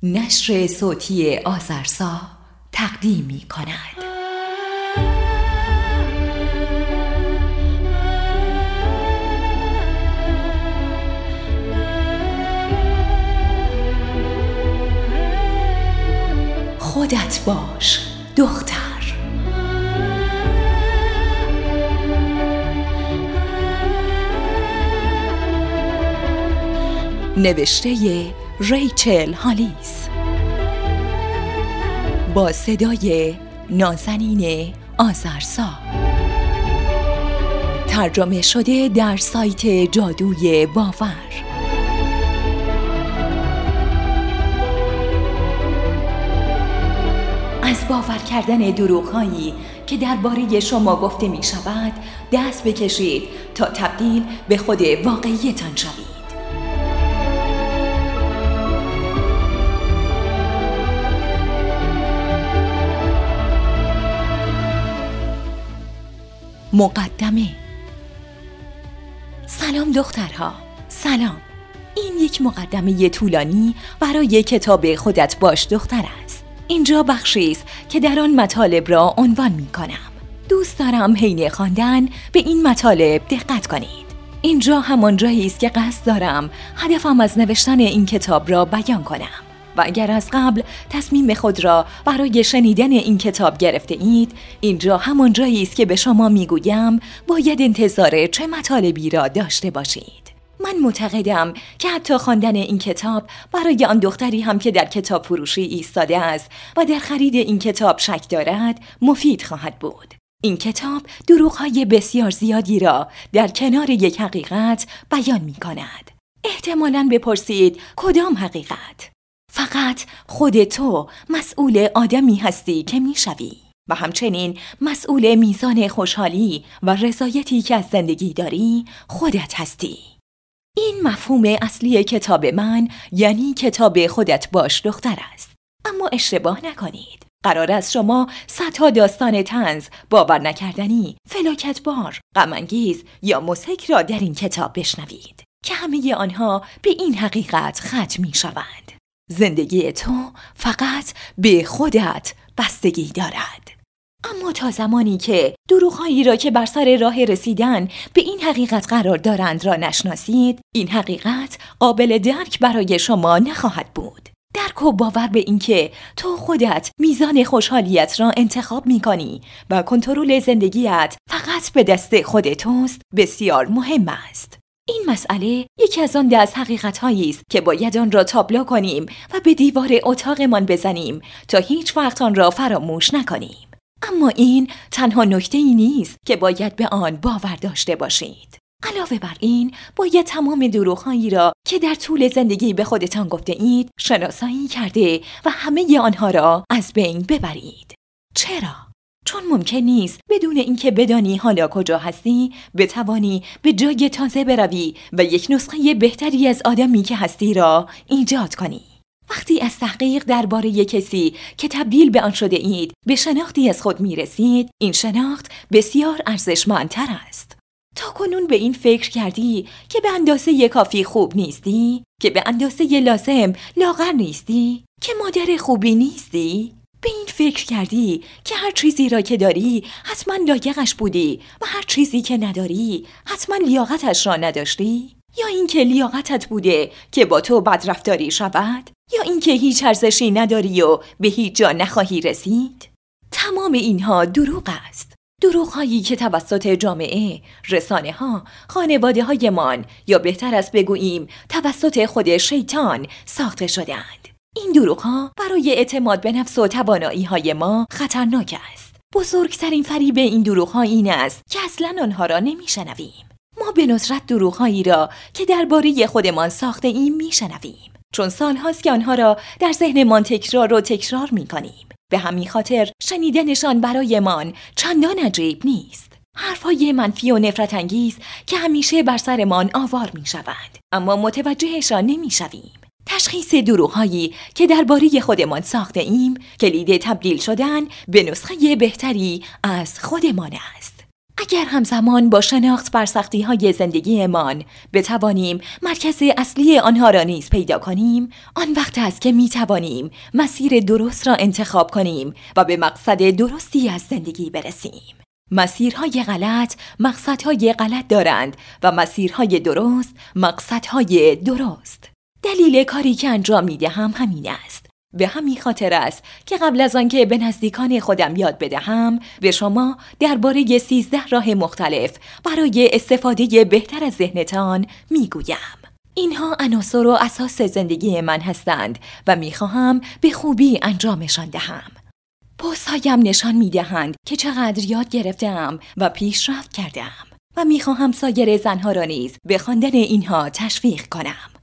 نشر صوتی آذرسا تقدیم می کند. خودت باش دختر. نوشته ریچل هالیس با صدای نازنین آذرسا، ترجمه شده در سایت جادوی باور. از باور کردن دروغ‌هایی که درباره شما گفته می شود دست بکشید تا تبدیل به خود واقعیتان شوید. مقدمه. سلام دخترها، سلام. این یک مقدمه طولانی برای کتاب خودت باش دختر است. اینجا بخشی است که در آن مطالب را عنوان می کنم. دوست دارم حین خواندن به این مطالب دقت کنید. اینجا همان جایی است که قصد دارم هدفم از نوشتن این کتاب را بیان کنم. و اگر از قبل تصمیم خود را برای شنیدن این کتاب گرفته اید، اینجا همان جایی است که به شما میگویم باید انتظار چه مطالبی را داشته باشید. من معتقدم که حتی خواندن این کتاب برای آن دختری هم که در کتاب فروشی ایستاده است و در خرید این کتاب شک دارد مفید خواهد بود. این کتاب دروغ‌های بسیار زیادی را در کنار یک حقیقت بیان می کند. احتمالاً بپرسید کدام حقیقت؟ فقط خود تو مسئول آدمی هستی که میشوی و همچنین مسئول میزان خوشحالی و رضایتی که از زندگی داری خودت هستی. این مفهوم اصلی کتاب من، یعنی کتاب خودت باش دختر است. اما اشتباه نکنید. قرار است شما صدها داستان طنز، باور نکردنی، فلاکتبار، غم‌انگیز یا مضحک را در این کتاب بشنوید که همه آنها به این حقیقت ختم میشوند: زندگی تو فقط به خودت بستگی دارد. اما تا زمانی که دروغ‌هایی را که بر سر راه رسیدن به این حقیقت قرار دارند را نشناسید، این حقیقت قابل درک برای شما نخواهد بود. درک و باور به اینکه تو خودت میزان خوشحالیت را انتخاب می‌کنی و کنترل زندگیت فقط به دست خود توست بسیار مهم است. این مسئله یکی از آن 10 حقیقت‌هایی است که باید آن را تابلو کنیم و به دیوار اتاقمان بزنیم تا هیچ وقت آن را فراموش نکنیم. اما این تنها نکته‌ای نیست که باید به آن باور داشته باشید. علاوه بر این، باید تمام دروغ‌هایی را که در طول زندگی به خودتان گفته اید شناسایی کرده و همه آنها را از بین ببرید. چرا؟ چون ممکن نیست بدون اینکه بدانی حالا کجا هستی بتوانی به جای تازه بروی و یک نسخه بهتری از آدمی که هستی را ایجاد کنی. وقتی از تحقیق درباره کسی که تبدیل به آن شده اید به شناختی از خود میرسید، این شناخت بسیار ارزشمندتر است. تا کنون به این فکر کردی که به اندازه کافی خوب نیستی؟ که به اندازه لازم لاغر نیستی؟ که مادر خوبی نیستی؟ به این فکر کردی که هر چیزی را که داری حتما لایقش بودی و هر چیزی که نداری حتما لیاقتش را نداشتی؟ یا اینکه لیاقتت بوده که با تو بدرفتاری شود؟ یا اینکه هیچ ارزشی نداری و به هیچ جا نخواهی رسید؟ تمام اینها دروغ است. دروغ‌هایی که توسط جامعه، رسانه‌ها، خانواده‌هایمان یا بهتر است بگوییم توسط خود شیطان ساخته شده‌اند. این دروغ‌ها برای اعتماد به نفس و توانایی‌های ما خطرناک است. بزرگترین فریب این دروغ‌ها این است که اصلاً آنها را نمی‌شنویم. ما به ندرت دروغ‌هایی را که درباره خودمان ساخته ایم می‌شنویم، چون سال‌هاست که آنها را در ذهنمان تکرار می‌کنیم. به همین خاطر شنیدنشان برایمان چندان عجیب نیست. حرف‌های منفی و نفرت انگیز که همیشه بر سرمان آوار می‌شوند، اما متوجهشان نمی‌شویم. تشخیص دروغ‌هایی که درباره خودمان ساخته ایم کلید تبدیل شدن به نسخه بهتری از خودمان است. اگر همزمان با شناخت بر سختی‌های زندگیمان بتوانیم مرکز اصلی آنها را نیز پیدا کنیم، آن وقت است که می‌توانیم مسیر درست را انتخاب کنیم و به مقصد درستی از زندگی برسیم. مسیرهای غلط مقصدهای غلط دارند و مسیرهای درست مقصدهای درست. دلیل کاری که انجام می‌دهم همین است. به همین خاطر است که قبل از آنکه به نزدیکان خودم یاد بدهم، به شما درباره 13 راه مختلف برای استفاده بهتر از ذهنتان میگویم. اینها عناصر و اساس زندگی من هستند و میخواهم به خوبی انجامشان دهم. پست‌هایم نشان میدهند که چقدر یاد گرفتم و پیشرفت کردم و میخواهم سایر زنها را نیز به خواندن اینها تشویق کنم.